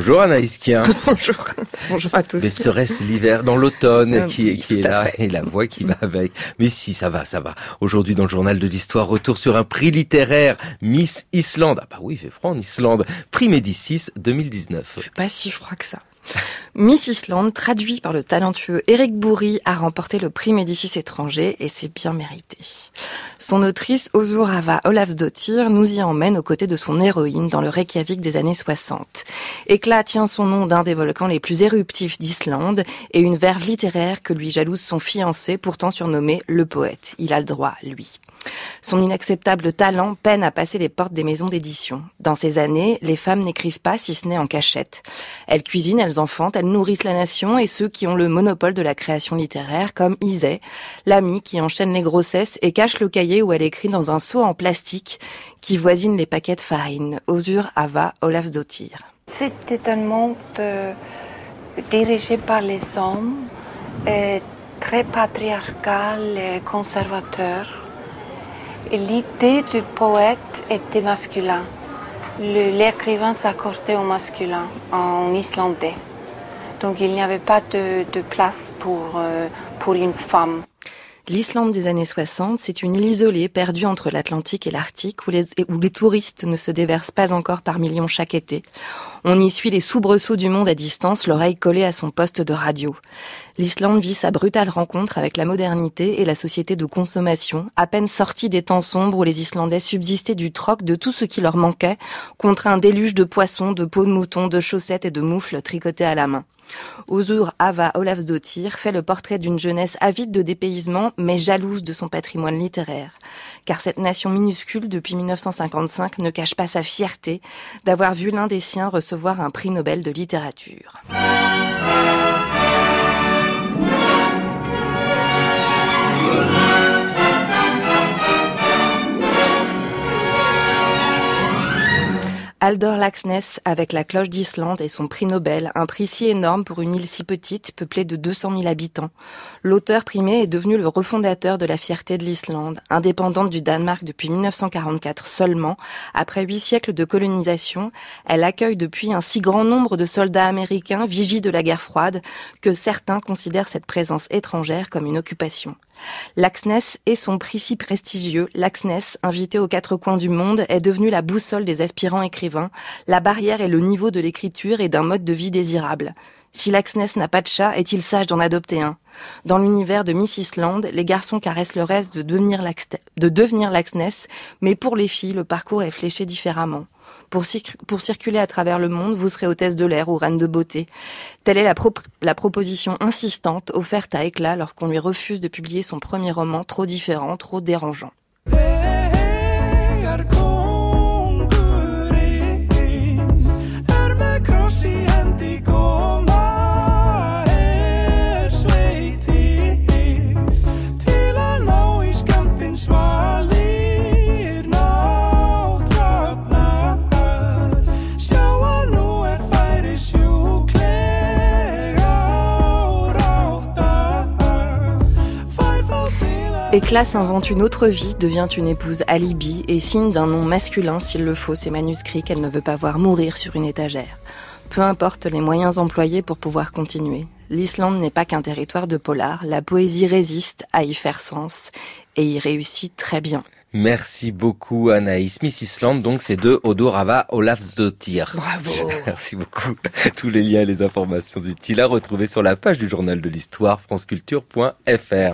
Bonjour Anaïs Kien. Bonjour. Bonjour à tous. Mais serait-ce l'hiver dans l'automne qui est là fait. et la voix qui va avec. Mais si, ça va. Aujourd'hui dans le journal de l'histoire, retour sur un prix littéraire, Miss Islande. Ah bah oui, il fait froid en Islande. Prix Médicis 2019. Il fait pas si froid que ça. Miss Islande, traduit par le talentueux Éric Bourri, a remporté le prix Médicis étranger et c'est bien mérité. Son autrice, Auður Ava Ólafsdóttir, nous y emmène aux côtés de son héroïne dans le Reykjavik des années 60. Hécla tient son nom d'un des volcans les plus éruptifs d'Islande et une verve littéraire que lui jalouse son fiancé, pourtant surnommé le poète. Il a le droit, lui. Son inacceptable talent peine à passer les portes des maisons d'édition. Dans ces années, les femmes n'écrivent pas si ce n'est en cachette. Elles cuisinent, elles enfantent, elles nourrissent la nation et ceux qui ont le monopole de la création littéraire, comme Isée, l'amie qui enchaîne les grossesses et cache le cahier où elle écrit dans un seau en plastique qui voisine les paquets de farine. Auður Ava Ólafsdóttir. C'était un monde dirigé par les hommes, très patriarcal et conservateur. Et l'idée du poète était masculin. L'écrivain s'accordait au masculin en islandais. Donc il n'y avait pas de place pour une femme. L'Islande des années 60, c'est une île isolée perdue entre l'Atlantique et l'Arctique où les touristes ne se déversent pas encore par millions chaque été. On y suit les soubresauts du monde à distance, l'oreille collée à son poste de radio. L'Islande vit sa brutale rencontre avec la modernité et la société de consommation, à peine sortie des temps sombres où les Islandais subsistaient du troc de tout ce qui leur manquait contre un déluge de poissons, de peaux de mouton, de chaussettes et de moufles tricotées à la main. Auður Ava Ólafsdóttir fait le portrait d'une jeunesse avide de dépaysement, mais jalouse de son patrimoine littéraire. Car cette nation minuscule, depuis 1955, ne cache pas sa fierté d'avoir vu l'un des siens recevoir un prix Nobel de littérature. Halldór Laxness avec la cloche d'Islande et son prix Nobel, un prix si énorme pour une île si petite, peuplée de 200 000 habitants. L'auteur primé est devenu le refondateur de la fierté de l'Islande, indépendante du Danemark depuis 1944 seulement. Après 8 siècles de colonisation, elle accueille depuis un si grand nombre de soldats américains, vigies de la guerre froide, que certains considèrent cette présence étrangère comme une occupation. Laxness et son prix si prestigieux, Laxness, invité aux 4 coins du monde, est devenu la boussole des aspirants écrivains, la barrière et le niveau de l'écriture et d'un mode de vie désirable. Si Laxness n'a pas de chat, est-il sage d'en adopter un ? Dans l'univers de Miss Islande, les garçons caressent le rêve de devenir Laxness, mais pour les filles, le parcours est fléché différemment. Pour circuler à travers le monde, vous serez hôtesse de l'air ou reine de beauté. Telle est la proposition insistante offerte à Hécla lorsqu'on lui refuse de publier son premier roman trop différent, trop dérangeant. Hécla s'invente une autre vie, devient une épouse alibi et signe d'un nom masculin s'il le faut ses manuscrits qu'elle ne veut pas voir mourir sur une étagère. Peu importe les moyens employés pour pouvoir continuer. L'Islande n'est pas qu'un territoire de polar, la poésie résiste à y faire sens et y réussit très bien. Merci beaucoup Anaïs. Miss Islande, donc c'est de Auður Ava Ólafsdóttir. Bravo. Merci beaucoup. Tous les liens et les informations utiles à retrouver sur la page du journal de l'histoire franceculture.fr.